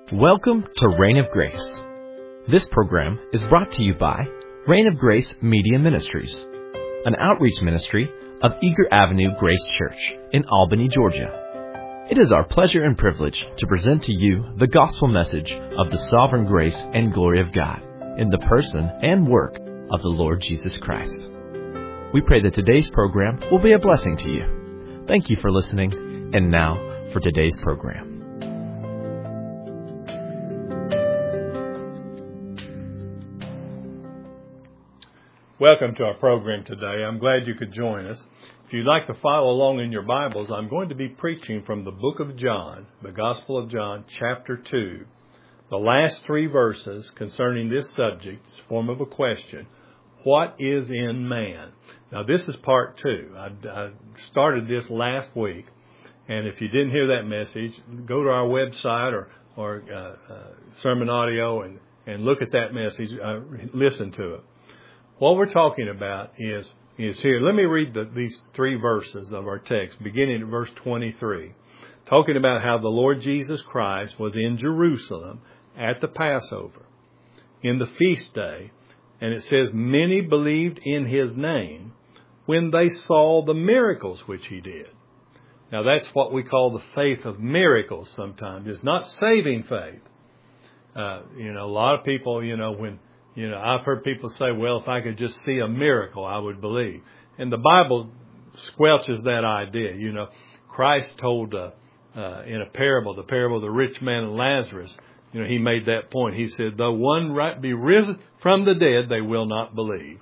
Welcome to Reign of Grace. This program is brought to you by Reign of Grace Media Ministries, an outreach ministry of Eager Avenue Grace Church in Albany, Georgia. It is our pleasure and privilege to present to you the gospel message of the sovereign grace and glory of God in the person and work of the Lord Jesus Christ. We pray that today's program will be a blessing to you. Thank you for listening, and now for today's program. Welcome to our program today. I'm glad you could join us. If you'd like to follow along in your Bibles, I'm going to be preaching from the book of John, the Gospel of John, chapter 2. The last 3 verses concerning this subject is a form of a question. What is in man? Now, this is part 2. I started this last week, and if you didn't hear that message, go to our website or sermon audio and look at that message, listen to it. What we're talking about is here. Let me read these 3 verses of our text, beginning at verse 23, talking about how the Lord Jesus Christ was in Jerusalem at the Passover, in the feast day, and it says, many believed in his name when they saw the miracles which he did. Now, that's what we call the faith of miracles sometimes. It's not saving faith. A lot of people, I've heard people say, well, if I could just see a miracle, I would believe. And the Bible squelches that idea. Christ told in a parable, the parable of the rich man and Lazarus, he made that point. He said, though one be risen from the dead, they will not believe.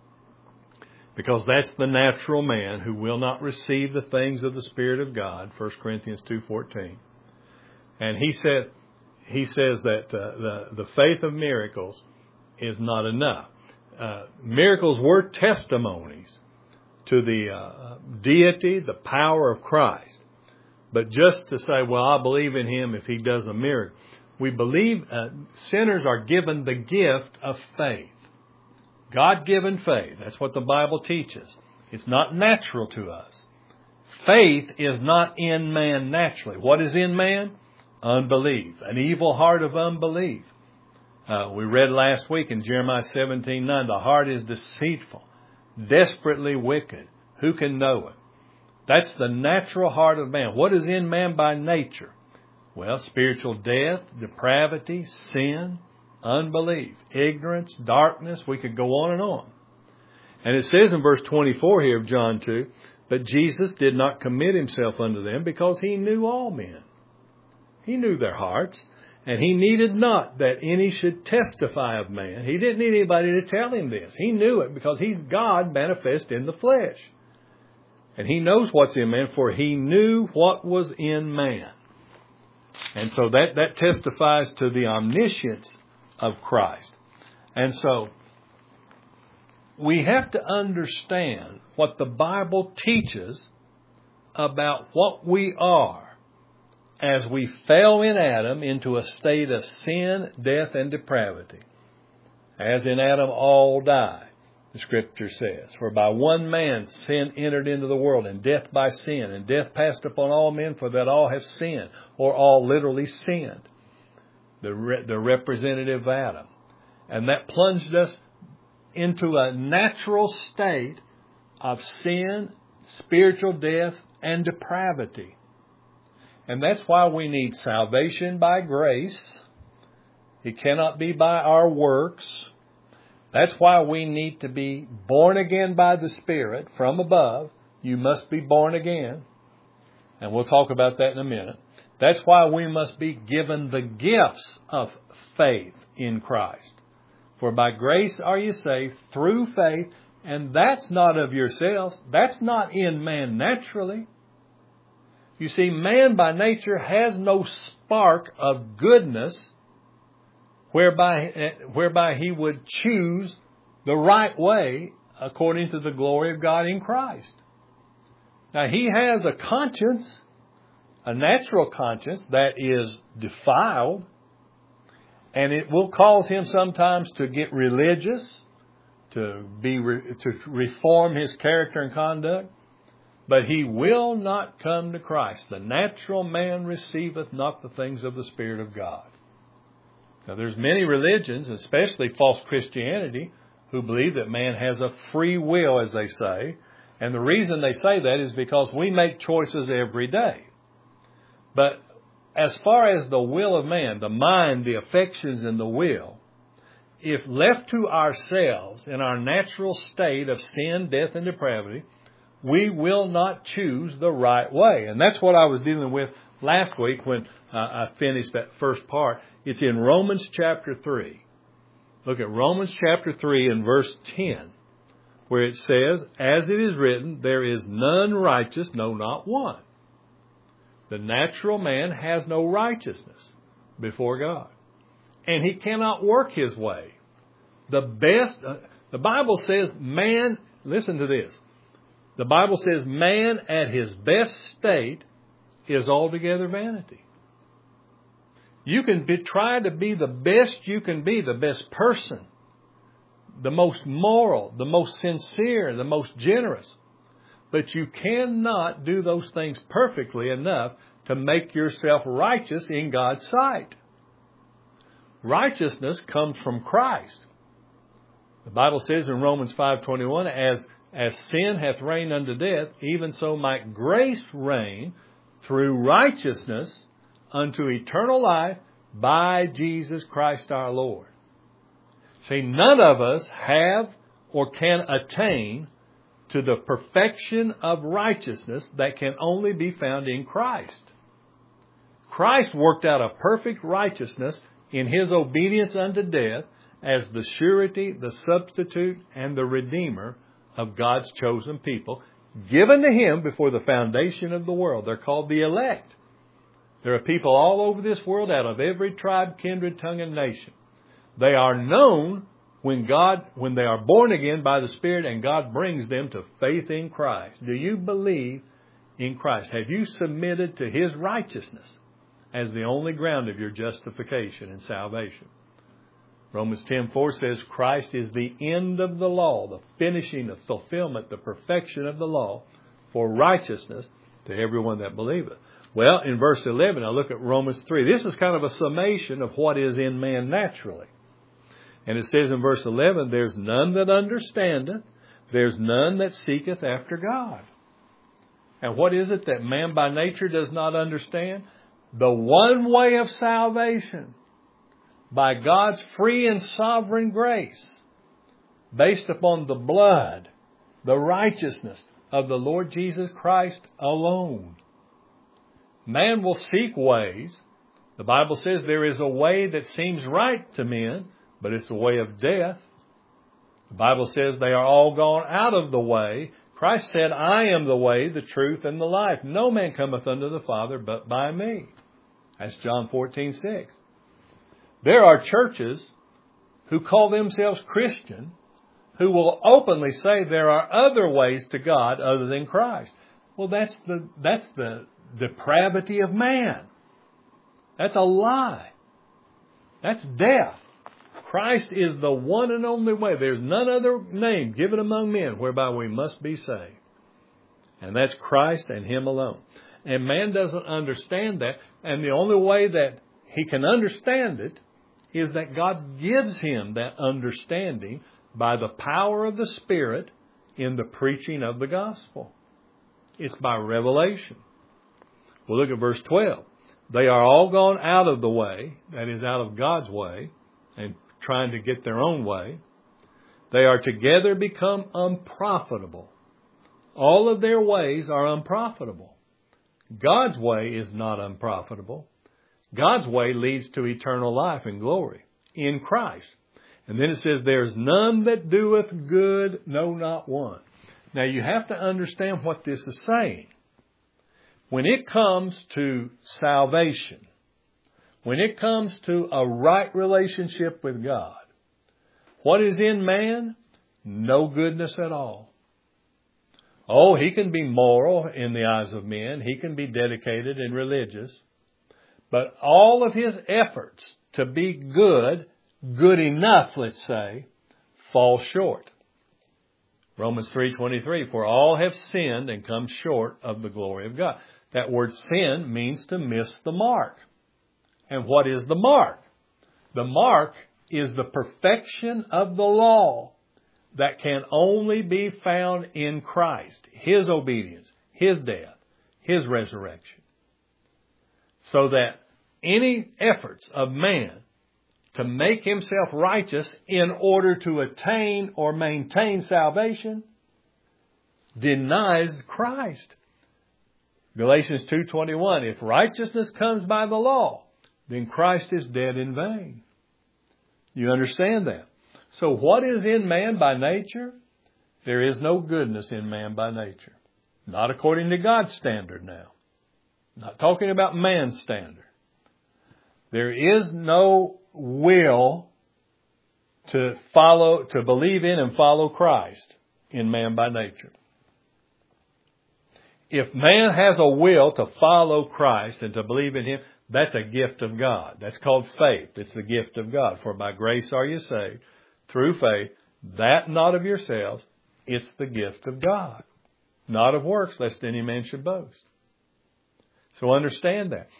Because that's the natural man who will not receive the things of the Spirit of God, 1 Corinthians 2:14. And he says that the faith of miracles is not enough. Miracles were testimonies to the deity, the power of Christ. But just to say, well, I believe in him if he does a miracle. We believe sinners are given the gift of faith. God-given faith. That's what the Bible teaches. It's not natural to us. Faith is not in man naturally. What is in man? Unbelief. An evil heart of unbelief. We read last week in Jeremiah 17:9, the heart is deceitful, desperately wicked. Who can know it? That's the natural heart of man. What is in man by nature? Well, spiritual death, depravity, sin, unbelief, ignorance, darkness. We could go on and on. And it says in verse 24 here of John 2, but Jesus did not commit himself unto them because he knew all men. He knew their hearts. And he needed not that any should testify of man. He didn't need anybody to tell him this. He knew it because he's God manifest in the flesh. And he knows what's in man, for he knew what was in man. And so that testifies to the omniscience of Christ. And so we have to understand what the Bible teaches about what we are as we fell in Adam into a state of sin, death, and depravity. As in Adam all die, the Scripture says. For by one man sin entered into the world, and death by sin. And death passed upon all men, for that all have sinned, or all literally sinned. The representative of Adam. And that plunged us into a natural state of sin, spiritual death, and depravity. And that's why we need salvation by grace. It cannot be by our works. That's why we need to be born again by the Spirit from above. You must be born again. And we'll talk about that in a minute. That's why we must be given the gifts of faith in Christ. For by grace are you saved through faith, and that's not of yourselves. That's not in man naturally. You see, man by nature has no spark of goodness whereby he would choose the right way according to the glory of God in Christ. Now, he has a conscience, a natural conscience that is defiled, and it will cause him sometimes to get religious, to reform his character and conduct. But he will not come to Christ. The natural man receiveth not the things of the Spirit of God. Now, there's many religions, especially false Christianity, who believe that man has a free will, as they say. And the reason they say that is because we make choices every day. But as far as the will of man, the mind, the affections, and the will, if left to ourselves in our natural state of sin, death, and depravity, we will not choose the right way. And that's what I was dealing with last week when I finished that first part. It's in Romans chapter 3. Look at Romans chapter 3 and verse 10, where it says, "As it is written, there is none righteous, no, not one." The natural man has no righteousness before God. And he cannot work his way. The Bible says man, listen to this. The Bible says man at his best state is altogether vanity. You can try to be the best you can be, the best person, the most moral, the most sincere, the most generous. But you cannot do those things perfectly enough to make yourself righteous in God's sight. Righteousness comes from Christ. The Bible says in Romans 5:21, as sin hath reigned unto death, even so might grace reign through righteousness unto eternal life by Jesus Christ our Lord. See, none of us have or can attain to the perfection of righteousness that can only be found in Christ. Christ worked out a perfect righteousness in His obedience unto death as the surety, the substitute, and the redeemer of God's chosen people, given to Him before the foundation of the world. They're called the elect. There are people all over this world out of every tribe, kindred, tongue, and nation. They are known when they are born again by the Spirit and God brings them to faith in Christ. Do you believe in Christ? Have you submitted to His righteousness as the only ground of your justification and salvation? Romans 10:4 says Christ is the end of the law, the finishing, the fulfillment, the perfection of the law for righteousness to everyone that believeth. Well, in verse 11, now look at Romans 3. This is kind of a summation of what is in man naturally. And it says in verse 11, there's none that understandeth, there's none that seeketh after God. And what is it that man by nature does not understand? The one way of salvation, by God's free and sovereign grace, based upon the blood, the righteousness of the Lord Jesus Christ alone. Man will seek ways. The Bible says there is a way that seems right to men, but it's a way of death. The Bible says they are all gone out of the way. Christ said, I am the way, the truth, and the life. No man cometh unto the Father but by me. That's John 14:6. There are churches who call themselves Christian who will openly say there are other ways to God other than Christ. Well, that's the depravity of man. That's a lie. That's death. Christ is the one and only way. There's none other name given among men whereby we must be saved. And that's Christ and Him alone. And man doesn't understand that. And the only way that he can understand it is that God gives him that understanding by the power of the Spirit in the preaching of the gospel. It's by revelation. Well, look at verse 12. They are all gone out of the way, that is, out of God's way, and trying to get their own way. They are together become unprofitable. All of their ways are unprofitable. God's way is not unprofitable. God's way leads to eternal life and glory in Christ. And then it says, there's none that doeth good, no, not one. Now you have to understand what this is saying. When it comes to salvation, when it comes to a right relationship with God, what is in man? No goodness at all. Oh, he can be moral in the eyes of men. He can be dedicated and religious. But all of his efforts to be good enough, let's say, fall short. Romans 3:23, for all have sinned and come short of the glory of God. That word sin means to miss the mark. And what is the mark? The mark is the perfection of the law that can only be found in Christ, His obedience, His death, His resurrection. So that any efforts of man to make himself righteous in order to attain or maintain salvation denies Christ. Galatians 2:21, if righteousness comes by the law, then Christ is dead in vain. You understand that? So what is in man by nature? There is no goodness in man by nature. Not according to God's standard now. Not talking about man's standard. There is no will to believe in and follow Christ in man by nature. If man has a will to follow Christ and to believe in Him, that's a gift of God. That's called faith. It's the gift of God. For by grace are you saved, through faith, that not of yourselves, it's the gift of God. Not of works, lest any man should boast. So understand that.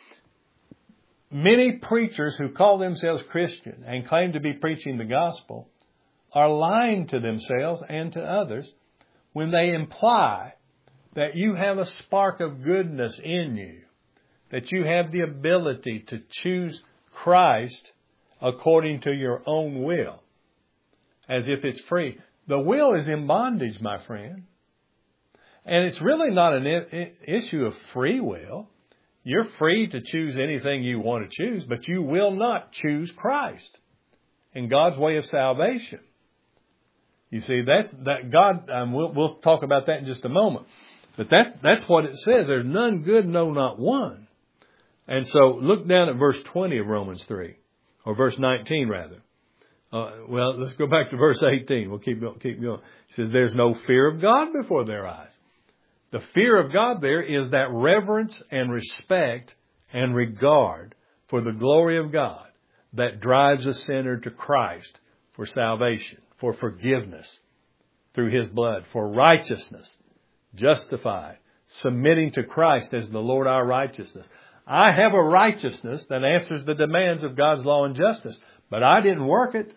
Many preachers who call themselves Christian and claim to be preaching the gospel are lying to themselves and to others when they imply that you have a spark of goodness in you, that you have the ability to choose Christ according to your own will, as if it's free. The will is in bondage, my friend. And it's really not an issue of free will. You're free to choose anything you want to choose, but you will not choose Christ and God's way of salvation. You see, that God, we'll talk about that in just a moment. But that's what it says. There's none good, no, not one. And so look down at verse 20 of Romans 3, or verse 19 rather. Well, let's go back to verse 18. We'll keep going. It says, there's no fear of God before their eyes. The fear of God there is that reverence and respect and regard for the glory of God that drives a sinner to Christ for salvation, for forgiveness through His blood, for righteousness, justified, submitting to Christ as the Lord our righteousness. I have a righteousness that answers the demands of God's law and justice, but I didn't work it.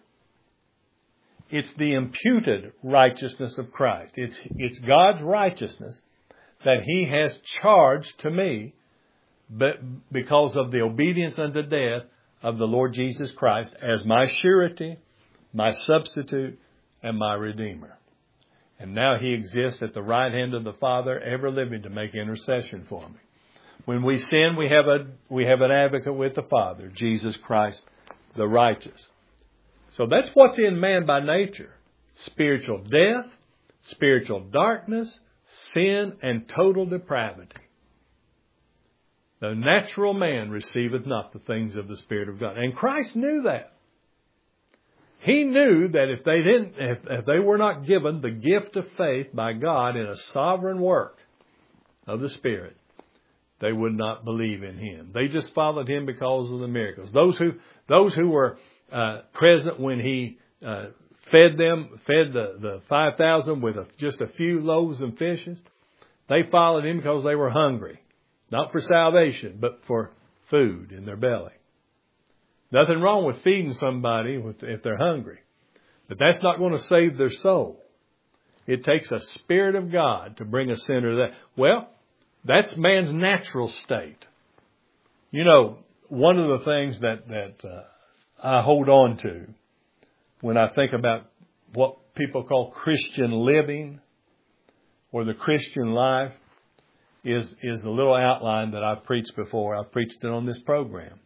It's the imputed righteousness of Christ. It's God's righteousness that He has charged to me, but because of the obedience unto death of the Lord Jesus Christ as my surety, my substitute, and my Redeemer. And now He exists at the right hand of the Father, ever living to make intercession for me. When we sin, we have an advocate with the Father, Jesus Christ, the righteous. So that's what's in man by nature. Spiritual death, spiritual darkness, sin, and total depravity. The natural man receiveth not the things of the Spirit of God. And Christ knew that. He knew that if they were not given the gift of faith by God in a sovereign work of the Spirit, they would not believe in Him. They just followed Him because of the miracles. Those who were present when He fed the 5,000 with just a few loaves and fishes, they followed Him because they were hungry. Not for salvation, but for food in their belly. Nothing wrong with feeding somebody if they're hungry. But that's not going to save their soul. It takes a Spirit of God to bring a sinner to that. Well, that's man's natural state. You know, one of the things that I hold on to when I think about what people call Christian living or the Christian life is a little outline that I've preached before. I've preached it on this program.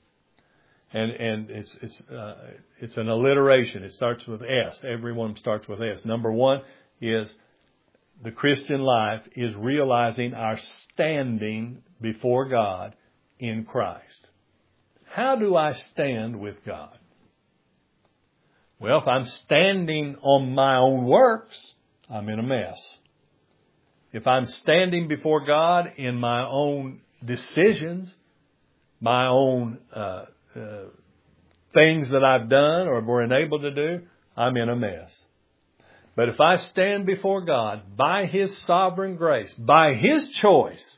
And it's an alliteration. It starts with S. Everyone starts with S. Number one is the Christian life is realizing our standing before God in Christ. How do I stand with God? Well, if I'm standing on my own works, I'm in a mess. If I'm standing before God in my own decisions, my own things that I've done or were enabled to do, I'm in a mess. But if I stand before God by His sovereign grace, by His choice,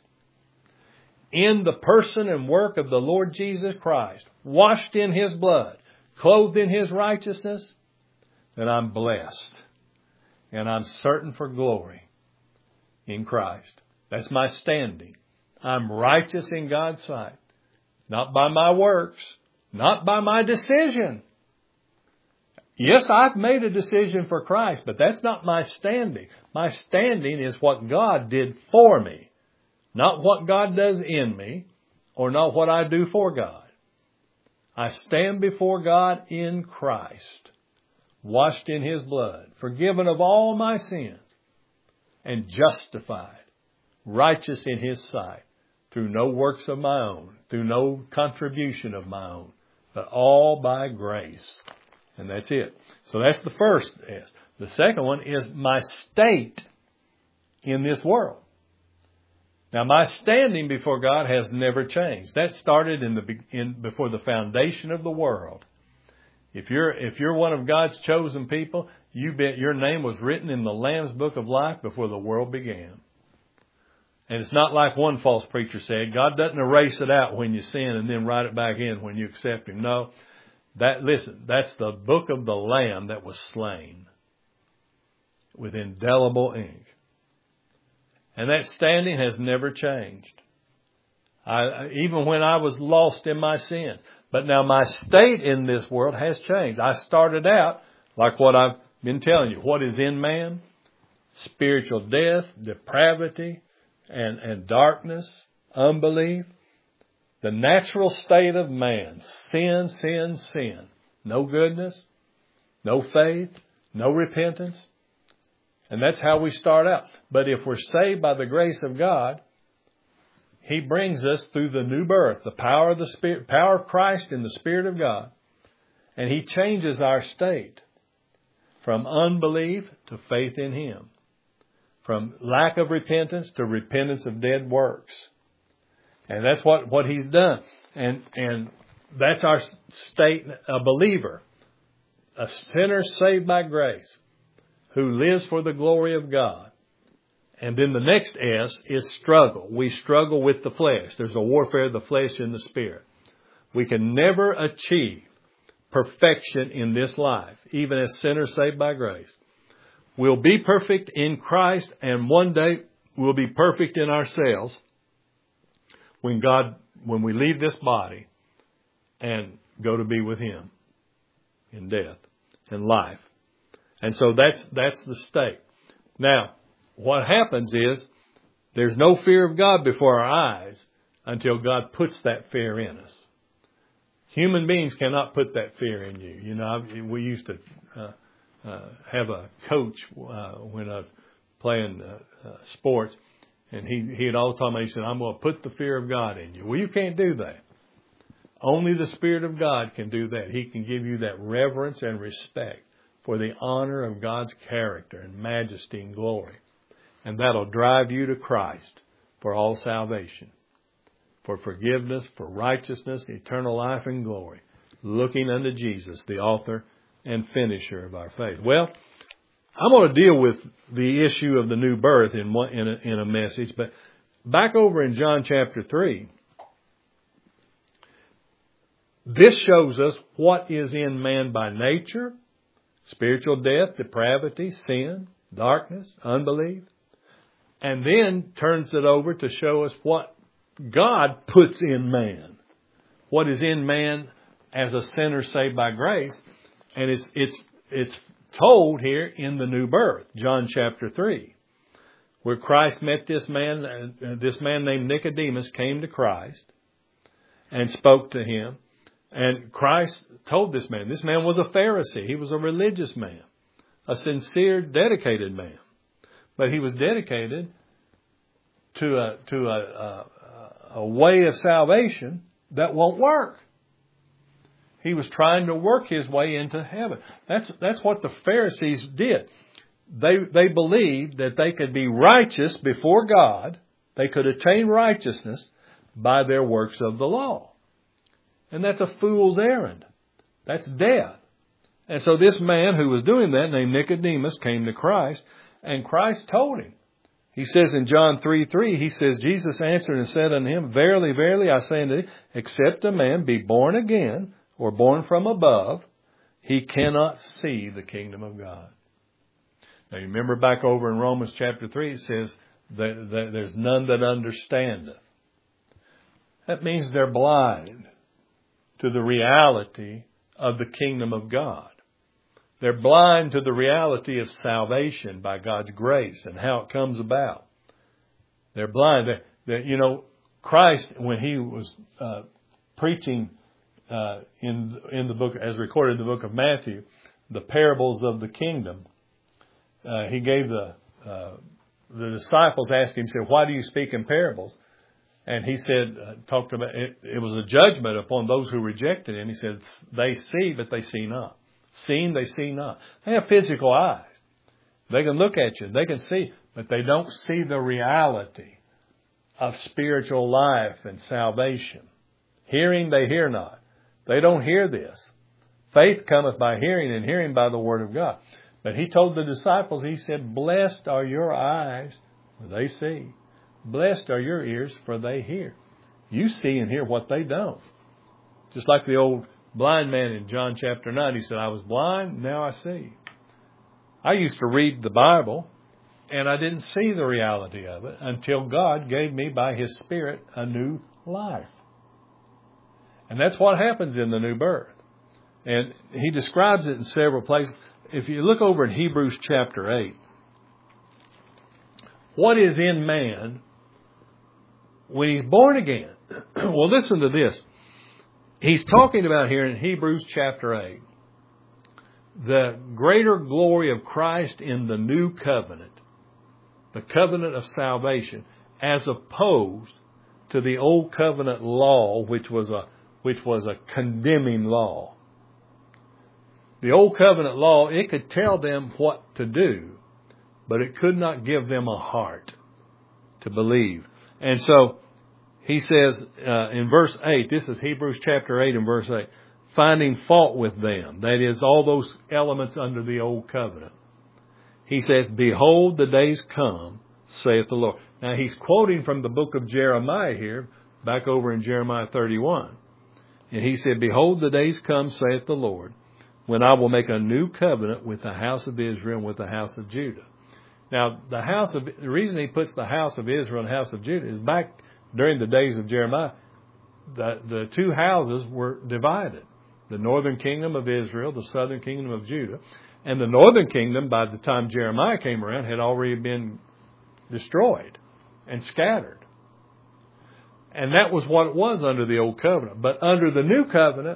in the person and work of the Lord Jesus Christ, washed in His blood, clothed in His righteousness, then I'm blessed. And I'm certain for glory in Christ. That's my standing. I'm righteous in God's sight. Not by my works. Not by my decision. Yes, I've made a decision for Christ, but that's not my standing. My standing is what God did for me. Not what God does in me, or not what I do for God. I stand before God in Christ, washed in His blood, forgiven of all my sins, and justified, righteous in His sight, through no works of my own, through no contribution of my own, but all by grace. And that's it. So that's the first S. The second one is my state in this world. Now, my standing before God has never changed. That started before the foundation of the world. If you're one of God's chosen people, you bet your name was written in the Lamb's Book of Life before the world began. And it's not like one false preacher said, God doesn't erase it out when you sin and then write it back in when you accept Him. No, that's the book of the Lamb that was slain with indelible ink. And that standing has never changed. Even when I was lost in my sins. But now my state in this world has changed. I started out like what I've been telling you. What is in man? Spiritual death, depravity, and darkness, unbelief. The natural state of man. Sin, sin, sin. No goodness, no faith, no repentance. And that's how we start out. But if we're saved by the grace of God, He brings us through the new birth, the power of the Spirit, power of Christ in the Spirit of God. And He changes our state from unbelief to faith in Him. From lack of repentance to repentance of dead works. And that's what He's done. And that's our state, a believer. A sinner saved by grace. Who lives for the glory of God. And then the next S is struggle. We struggle with the flesh. There's a warfare of the flesh and the spirit. We can never achieve perfection in this life, even as sinners saved by grace. We'll be perfect in Christ, and one day we'll be perfect in ourselves when we leave this body and go to be with Him in death and life. And so that's the state. Now, what happens is there's no fear of God before our eyes until God puts that fear in us. Human beings cannot put that fear in you. You know, we used to have a coach when I was playing sports, and he had always told me, he said, I'm going to put the fear of God in you. Well, you can't do that. Only the Spirit of God can do that. He can give you that reverence and respect for the honor of God's character and majesty and glory. And that'll drive you to Christ for all salvation, for forgiveness, for righteousness, eternal life and glory, looking unto Jesus, the author and finisher of our faith. Well, I'm going to deal with the issue of the new birth in a message, but back over in John chapter 3, this shows us what is in man by nature. Spiritual death, depravity, sin, darkness, unbelief. And then turns it over to show us what God puts in man. What is in man as a sinner saved by grace. And it's told here in the new birth, John chapter 3. Where Christ met this man named Nicodemus came to Christ and spoke to Him. And Christ told this man was a Pharisee. He was a religious man, a sincere, dedicated man. But he was dedicated to a way of salvation that won't work. He was trying to work his way into heaven. That's what the Pharisees did. They believed that they could be righteous before God. They could attain righteousness by their works of the law. And that's a fool's errand. That's death. And so this man who was doing that, named Nicodemus, came to Christ, and Christ told him. He says in John 3:3, he says, Jesus answered and said unto him, Verily, verily, I say unto thee, except a man be born again, or born from above, he cannot see the kingdom of God. Now, you remember back over in Romans chapter 3, it says that there's none that understandeth. That means they're blind to the reality of the kingdom of God. They're blind to the reality of salvation by God's grace and how it comes about. They're blind. Christ, when he was preaching in the book, as recorded in the book of Matthew, the parables of the kingdom, he gave the disciples asked him, said, "Why do you speak in parables?" And he said, talked about it was a judgment upon those who rejected him. He said, "They see, but they see not. Seeing, they see not." They have physical eyes. They can look at you. They can see, but they don't see the reality of spiritual life and salvation. Hearing, they hear not. They don't hear this. Faith cometh by hearing, and hearing by the word of God. But he told the disciples, he said, "Blessed are your eyes, for they see. Blessed are your ears, for they hear." You see and hear what they don't. Just like the old blind man in John chapter 9. He said, "I was blind, now I see." I used to read the Bible, and I didn't see the reality of it until God gave me by His Spirit a new life. And that's what happens in the new birth. And he describes it in several places. If you look over in Hebrews chapter 8, what is in man when he's born again? Well, listen to this. He's talking about here in Hebrews chapter 8, the greater glory of Christ in the new covenant, the covenant of salvation, as opposed to the old covenant law, which was a condemning law. The old covenant law, it could tell them what to do, but it could not give them a heart to believe. And so he says in verse 8, this is Hebrews chapter 8 and verse 8, finding fault with them, that is, all those elements under the old covenant. He said, "Behold, the days come, saith the Lord." Now he's quoting from the book of Jeremiah here, back over in Jeremiah 31. And he said, "Behold, the days come, saith the Lord, when I will make a new covenant with the house of Israel and with the house of Judah." Now, the reason he puts the house of Israel and the house of Judah is back during the days of Jeremiah, the two houses were divided. The northern kingdom of Israel, the southern kingdom of Judah. And the northern kingdom, by the time Jeremiah came around, had already been destroyed and scattered. And that was what it was under the old covenant. But under the new covenant,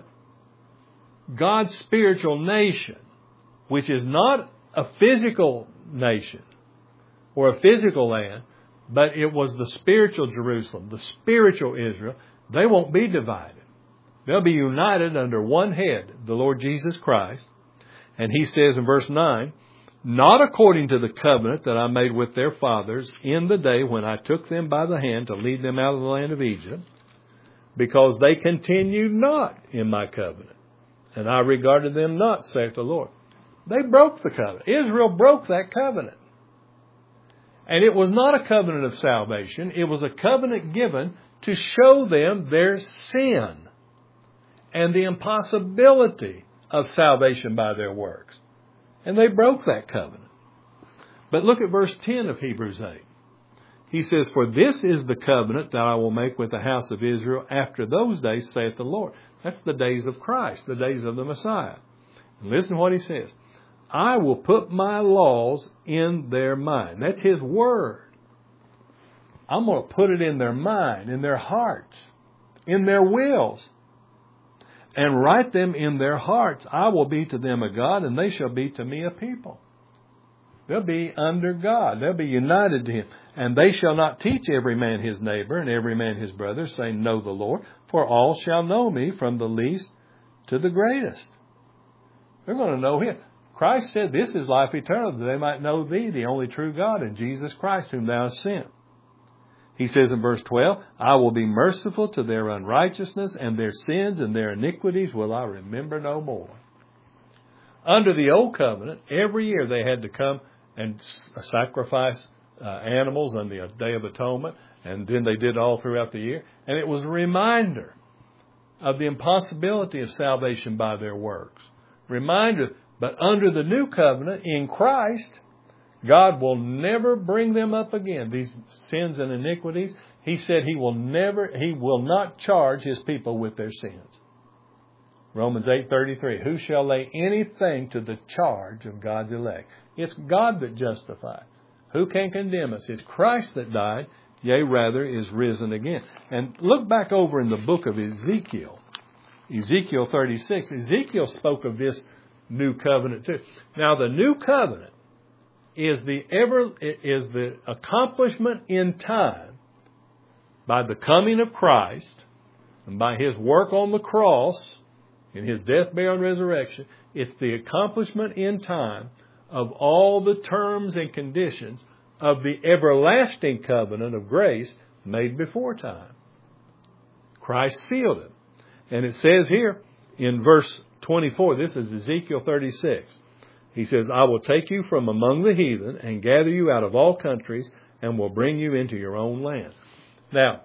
God's spiritual nation, which is not a physical nation or a physical land, but it was the spiritual Jerusalem, the spiritual Israel, they won't be divided. They'll be united under one head, the Lord Jesus Christ. And he says in verse 9, "Not according to the covenant that I made with their fathers in the day when I took them by the hand to lead them out of the land of Egypt, because they continued not in my covenant, and I regarded them not, saith the Lord." They broke the covenant. Israel broke that covenant. And it was not a covenant of salvation. It was a covenant given to show them their sin and the impossibility of salvation by their works. And they broke that covenant. But look at verse 10 of Hebrews 8. He says, "For this is the covenant that I will make with the house of Israel after those days, saith the Lord." That's the days of Christ, the days of the Messiah. And listen to what he says. "I will put my laws in their mind." That's his word. I'm going to put it in their mind, in their hearts, in their wills, and write them in their hearts. I will be to them a God, and they shall be to me a people. They'll be under God. They'll be united to Him. "And they shall not teach every man his neighbor and every man his brother, saying, Know the Lord, for all shall know me, from the least to the greatest." They're going to know Him. Christ said, "This is life eternal, that they might know Thee, the only true God, and Jesus Christ, whom Thou hast sent." He says in verse 12, "I will be merciful to their unrighteousness, and their sins and their iniquities will I remember no more." Under the old covenant, every year they had to come and sacrifice animals on the Day of Atonement, and then they did all throughout the year. And it was a reminder of the impossibility of salvation by their works. Reminder, but under the new covenant in Christ, God will never bring them up again. These sins and iniquities, He said He will not charge His people with their sins. Romans 8:33, who shall lay anything to the charge of God's elect? It's God that justifies. Who can condemn us? It's Christ that died, yea, rather, is risen again. And look back over in the book of Ezekiel. Ezekiel 36. Ezekiel spoke of this new covenant too. Now, the new covenant is the accomplishment in time by the coming of Christ and by His work on the cross in His death, burial, and resurrection. It's the accomplishment in time of all the terms and conditions of the everlasting covenant of grace made before time. Christ sealed it. And it says here in verse 24, this is Ezekiel 36. He says, I will take you from among the heathen and gather you out of all countries and will bring you into your own land. Now,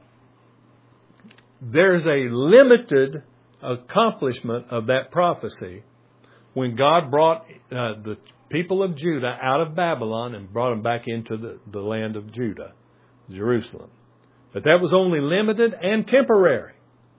there's a limited accomplishment of that prophecy when God brought the people of Judah out of Babylon and brought them back into the land of Judah, Jerusalem. But that was only limited and temporary.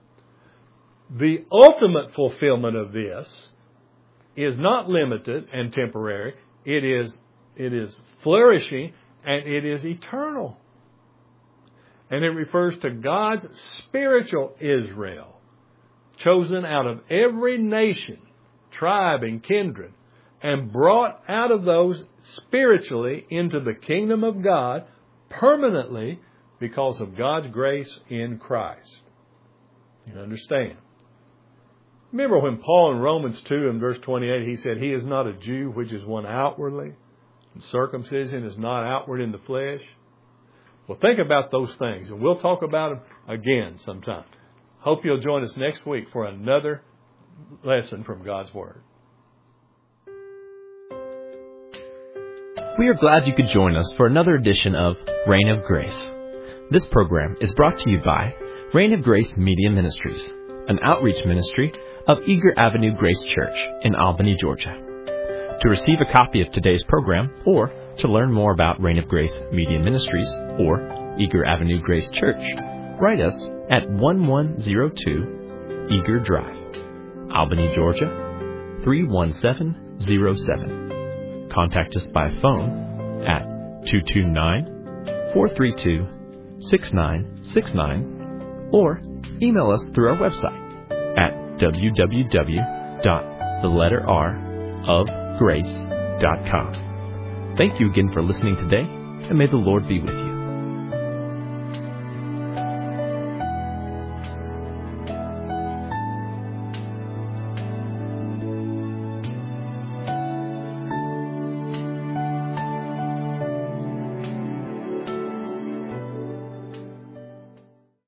The ultimate fulfillment of this is not limited and temporary. It is flourishing and it is eternal. And it refers to God's spiritual Israel, chosen out of every nation, tribe, and kindred, and brought out of those spiritually into the kingdom of God permanently because of God's grace in Christ. You understand? Remember when Paul in Romans 2 and verse 28, he said, He is not a Jew which is one outwardly, and circumcision is not outward in the flesh. Well, think about those things, and we'll talk about them again sometime. Hope you'll join us next week for another lesson from God's Word. We are glad you could join us for another edition of Reign of Grace. This program is brought to you by Reign of Grace Media Ministries, an outreach ministry of Eager Avenue Grace Church in Albany, Georgia. To receive a copy of today's program or to learn more about Reign of Grace Media Ministries or Eager Avenue Grace Church, write us at 1102 Eager Drive, Albany, Georgia 31707. Contact us by phone at 229-432-6969 or email us through our website at www.theletterrofgrace.com. Thank you again for listening today, and may the Lord be with you.